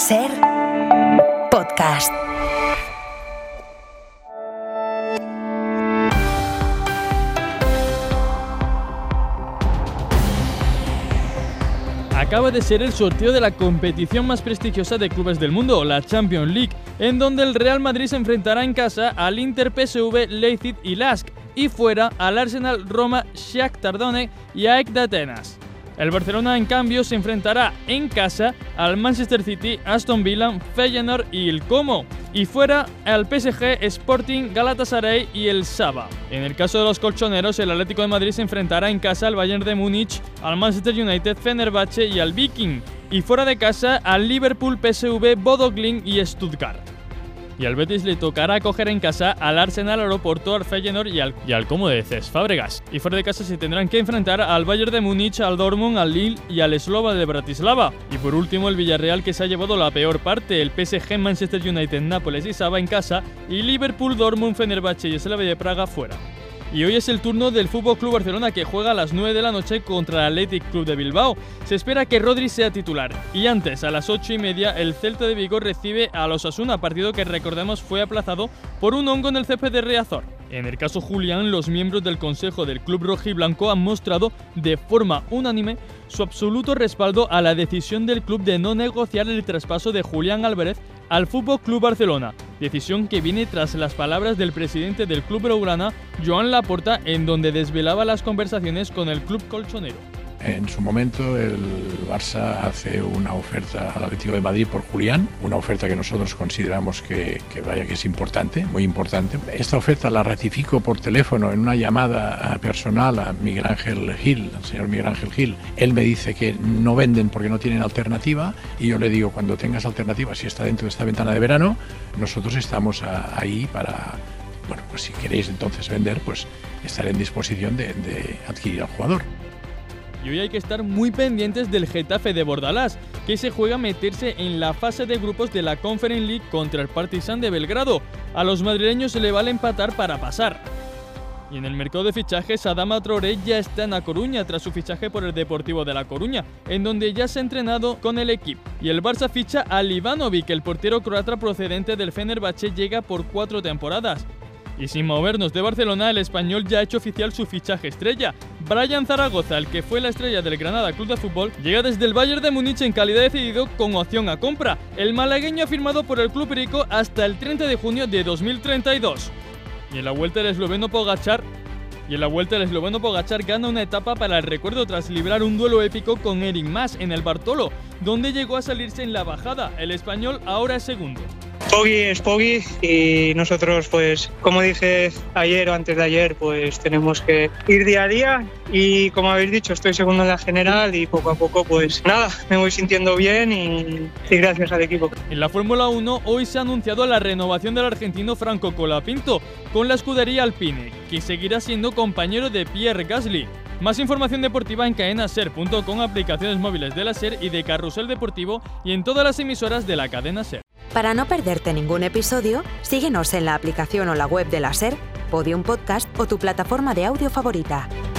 SER Podcast. Acaba de ser el sorteo de la competición más prestigiosa de clubes del mundo, la Champions League, en donde el Real Madrid se enfrentará en casa al Inter, PSV, Leipzig y Lask, y fuera al Arsenal, Roma, Shakhtar Donetsk y AEK de Atenas. El Barcelona, en cambio, se enfrentará en casa al Manchester City, Aston Villa, Feyenoord y el Como, y fuera al PSG, Sporting, Galatasaray y el Saba. En el caso de los colchoneros, el Atlético de Madrid se enfrentará en casa al Bayern de Múnich, al Manchester United, Fenerbahce y al Viking, y fuera de casa al Liverpool, PSV, Bodo Glimt y Stuttgart. Y al Betis le tocará acoger en casa al Arsenal, al Oporto, al Feyenoord y al Como de Cesc Fábregas. Y fuera de casa se tendrán que enfrentar al Bayern de Múnich, al Dortmund, al Lille y al Slovan de Bratislava. Y por último el Villarreal, que se ha llevado la peor parte, el PSG, Manchester United, Nápoles y Saba en casa y Liverpool, Dortmund, Fenerbahce y Slavia de Praga fuera. Y hoy es el turno del FC Barcelona, que juega a las 9 de la noche contra el Athletic Club de Bilbao. Se espera que Rodri sea titular. Y antes, a las 8:30, el Celta de Vigo recibe a los Osasuna, partido que recordemos fue aplazado por un hongo en el césped de Riazor. En el caso Julián, los miembros del consejo del club rojiblanco han mostrado de forma unánime su absoluto respaldo a la decisión del club de no negociar el traspaso de Julián Álvarez al FC Barcelona, decisión que viene tras las palabras del presidente del club blaugrana, Joan Laporta, en donde desvelaba las conversaciones con el club colchonero. En su momento el Barça hace una oferta al Atlético de Madrid por Julián, una oferta que nosotros consideramos que es importante, muy importante. Esta oferta la ratifico por teléfono en una llamada personal a Miguel Ángel Gil, al señor Miguel Ángel Gil. Él me dice que no venden porque no tienen alternativa y yo le digo, cuando tengas alternativa, si está dentro de esta ventana de verano, nosotros estamos ahí para, bueno, pues si queréis entonces vender, pues estaré en disposición de adquirir al jugador. Y hoy hay que estar muy pendientes del Getafe de Bordalás, que se juega a meterse en la fase de grupos de la Conference League contra el Partizan de Belgrado. A los madrileños se le vale empatar para pasar. Y en el mercado de fichajes, Adama Traoré ya está en A Coruña tras su fichaje por el Deportivo de La Coruña, en donde ya se ha entrenado con el equipo. Y el Barça ficha a Ivanovic, el portero croata procedente del Fenerbahce, llega por 4 temporadas. Y sin movernos de Barcelona, el español ya ha hecho oficial su fichaje estrella. Brian Zaragoza, el que fue la estrella del Granada Club de Fútbol, llega desde el Bayern de Múnich en calidad de cedido con opción a compra. El malagueño ha firmado por el club rico hasta el 30 de junio de 2032. Y en la vuelta el esloveno Pogačar gana una etapa para el recuerdo tras librar un duelo épico con Eric Mas en el Bartolo, donde llegó a salirse en la bajada. El español ahora es segundo. Poggi es Poggi y nosotros, pues, como dije ayer o antes de ayer, pues tenemos que ir día a día y, como habéis dicho, estoy segundo en la general y poco a poco, pues nada, me voy sintiendo bien y gracias al equipo. En la Fórmula 1 hoy se ha anunciado la renovación del argentino Franco Colapinto con la escudería Alpine, que seguirá siendo compañero de Pierre Gasly. Más información deportiva en cadenaser.com, aplicaciones móviles de la SER y de Carrusel Deportivo y en todas las emisoras de la cadena SER. Para no perderte ningún episodio, síguenos en la aplicación o la web de la SER, Podium Podcast o tu plataforma de audio favorita.